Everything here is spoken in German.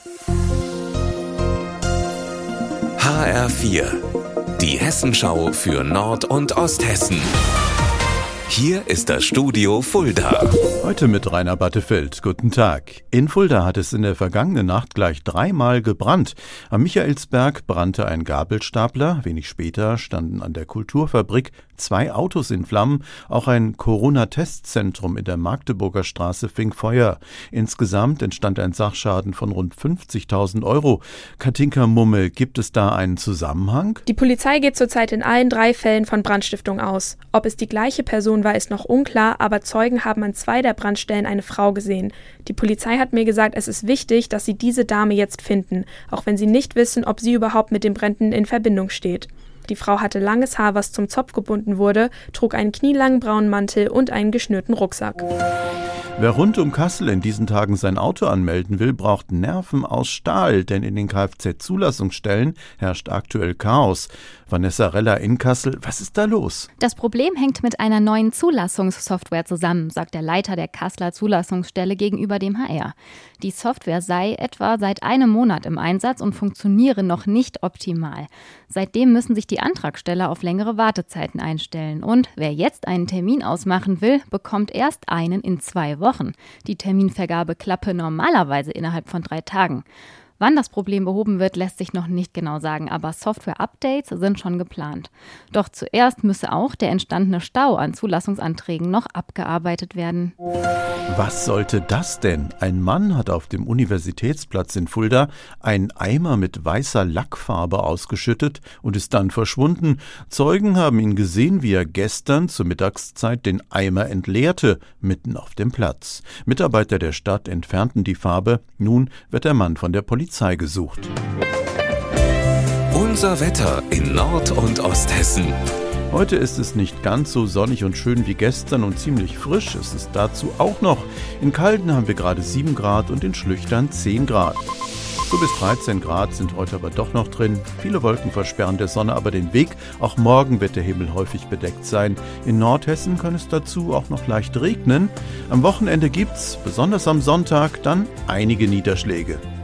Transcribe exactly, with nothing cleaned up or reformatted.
H R vier, die Hessenschau für Nord- und Osthessen. Hier ist das Studio Fulda. Heute mit Rainer Battefeld. Guten Tag. In Fulda hat es in der vergangenen Nacht gleich dreimal gebrannt. Am Michaelsberg brannte ein Gabelstapler. Wenig später standen an der Kulturfabrik zwei Autos in Flammen. Auch ein Corona-Testzentrum in der Magdeburger Straße fing Feuer. Insgesamt entstand ein Sachschaden von rund fünfzigtausend Euro. Katinka Mummel, gibt es da einen Zusammenhang? Die Polizei geht zurzeit in allen drei Fällen von Brandstiftung aus. Ob es die gleiche Person war, ist noch unklar, aber Zeugen haben an zwei der Brandstellen eine Frau gesehen. Die Polizei hat mir gesagt, es ist wichtig, dass sie diese Dame jetzt finden, auch wenn sie nicht wissen, ob sie überhaupt mit den Bränden in Verbindung steht. Die Frau hatte langes Haar, was zum Zopf gebunden wurde, trug einen knielangen braunen Mantel und einen geschnürten Rucksack. Wer rund um Kassel in diesen Tagen sein Auto anmelden will, braucht Nerven aus Stahl, denn in den Kfz-Zulassungsstellen herrscht aktuell Chaos. Vanessa Reller in Kassel, was ist da los? Das Problem hängt mit einer neuen Zulassungssoftware zusammen, sagt der Leiter der Kasseler Zulassungsstelle gegenüber dem H R. Die Software sei etwa seit einem Monat im Einsatz und funktioniere noch nicht optimal. Seitdem müssen sich die Antragsteller auf längere Wartezeiten einstellen. Und wer jetzt einen Termin ausmachen will, bekommt erst einen in zwei Wochen. Die Terminvergabe klappe normalerweise innerhalb von drei Tagen. Wann das Problem behoben wird, lässt sich noch nicht genau sagen, aber Software-Updates sind schon geplant. Doch zuerst müsse auch der entstandene Stau an Zulassungsanträgen noch abgearbeitet werden. Was sollte das denn? Ein Mann hat auf dem Universitätsplatz in Fulda einen Eimer mit weißer Lackfarbe ausgeschüttet und ist dann verschwunden. Zeugen haben ihn gesehen, wie er gestern zur Mittagszeit den Eimer entleerte, mitten auf dem Platz. Mitarbeiter der Stadt entfernten die Farbe. Nun wird der Mann von der Polizei gesucht. Unser Wetter in Nord- und Osthessen. Heute ist es nicht ganz so sonnig und schön wie gestern und ziemlich frisch ist es dazu auch noch. In Calden haben wir gerade sieben Grad und in Schlüchtern zehn Grad. So bis dreizehn Grad sind heute aber doch noch drin. Viele Wolken versperren der Sonne aber den Weg. Auch morgen wird der Himmel häufig bedeckt sein. In Nordhessen kann es dazu auch noch leicht regnen. Am Wochenende gibt's, besonders am Sonntag, dann einige Niederschläge.